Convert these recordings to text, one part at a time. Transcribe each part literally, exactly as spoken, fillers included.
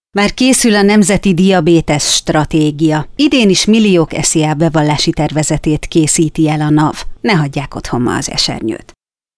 Már készül a Nemzeti Diabétesz Stratégia. Idén is milliók eszi el bevallási tervezetét készíti el a NAV. Ne hagyják otthon ma az esernyőt.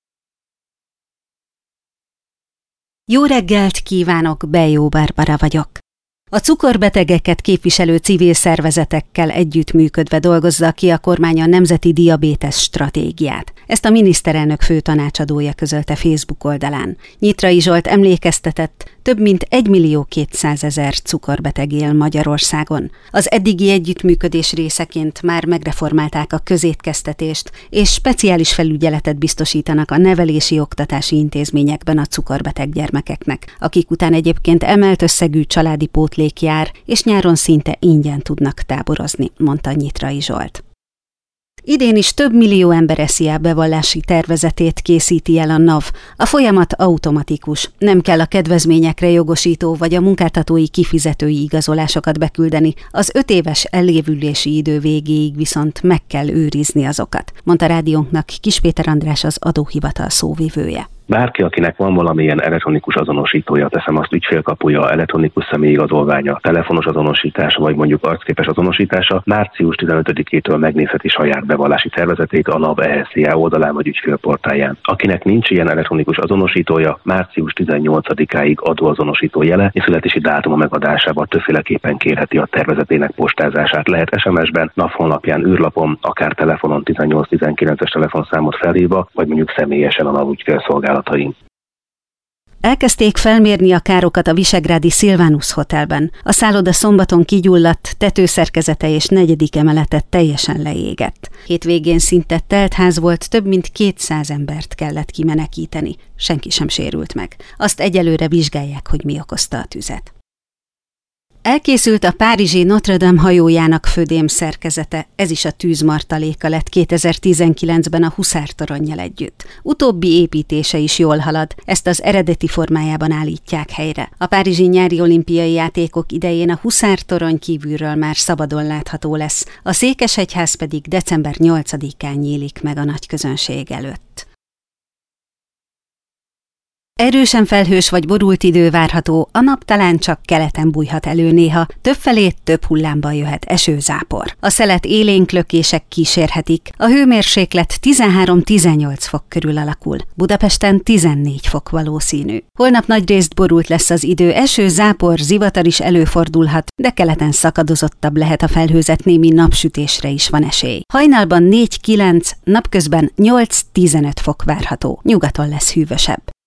Jó reggelt kívánok, Bejó Barbara vagyok. A cukorbetegeket képviselő civil szervezetekkel együttműködve dolgozza ki a kormány a Nemzeti Diabétesz Stratégiát. Ezt a miniszterelnök főtanácsadója közölte Facebook oldalán. Nyitrai Zsolt emlékeztetett, több mint egymillió kétszázezer cukorbeteg él Magyarországon. Az eddigi együttműködés részeként már megreformálták a közétkeztetést, és speciális felügyeletet biztosítanak a nevelési oktatási intézményekben a cukorbeteg gyermekeknek, akik után egyébként emelt összegű családi pótlék jár, és nyáron szinte ingyen tudnak táborozni, mondta Nyitrai Zsolt. Idén is több millió ember eszi el bevallási tervezetét készíti el a NAV. A folyamat automatikus. Nem kell a kedvezményekre jogosító vagy a munkáltatói kifizetői igazolásokat beküldeni, az öt éves elévülési idő végéig viszont meg kell őrizni azokat, mondta rádiónknak Kis Péter András, az adóhivatal szóvivője. Bárki, akinek van valamilyen elektronikus azonosítója, teszem azt ügyfélkapuja, elektronikus személyigazolványa, telefonos azonosítása, vagy mondjuk arcképes azonosítása, március tizenötödikétől megnézheti saját bevallási tervezetét a NAV E H S Z I A oldalán vagy ügyfélportáján. Akinek nincs ilyen elektronikus azonosítója, március tizennyolcadikáig adóazonosító jele és születési dátuma megadásával többféleképpen kérheti a tervezetének postázását. Lehet es em es-ben, NAV honlapján, űrlapon, akár telefonon tizennyolc tizenkilences telefonszámot felhívva, vagy mondjuk személyesen a NAV ügyfélszolgálatain. Elkezdték felmérni a károkat a visegrádi Silvanus Hotelben. A szálloda szombaton kigyulladt, tetőszerkezete és negyedik emelete teljesen leégett. Hétvégén szinte telt ház volt, több mint kétszáz embert kellett kimenekíteni. Senki sem sérült meg. Azt egyelőre vizsgálják, hogy mi okozta a tüzet. Elkészült a párizsi Notre Dame hajójának födém szerkezete, ez is a tűzmartaléka lett kétezer-tizenkilencben a huszártoronnyal együtt. Utóbbi építése is jól halad, ezt az eredeti formájában állítják helyre. A párizsi nyári olimpiai játékok idején a huszártorony kívülről már szabadon látható lesz, a Székesegyház pedig december nyolcadikán nyílik meg a nagy közönség előtt. Erősen felhős vagy borult idő várható, a nap talán csak keleten bújhat elő néha, többfelé több hullámban jöhet esőzápor. A szelet élénk lökések kísérhetik, a hőmérséklet tizenhárom-tizennyolc fok körül alakul, Budapesten tizennégy fok valószínű. Holnap nagyrészt borult lesz az idő, eső, zápor, zivatar is előfordulhat, de keleten szakadozottabb lehet a felhőzet, némi napsütésre is van esély. Hajnalban négy-kilenc, napközben nyolc-tizenöt fok várható, nyugaton lesz hűvösebb.